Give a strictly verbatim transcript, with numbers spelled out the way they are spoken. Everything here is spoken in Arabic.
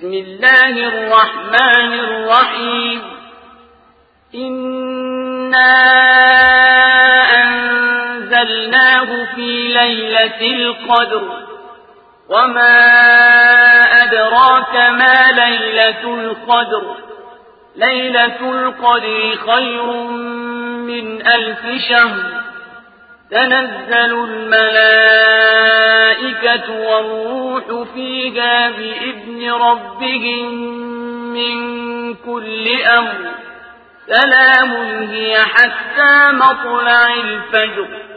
بسم الله الرحمن الرحيم إنا أنزلناه في ليلة القدر وما أدراك ما ليلة القدر ليلة القدر خير من ألف شهر تنزل الملائكة والروح فيها بإذن ربهم من كل أمر سلام هي حتى مطلع الفجر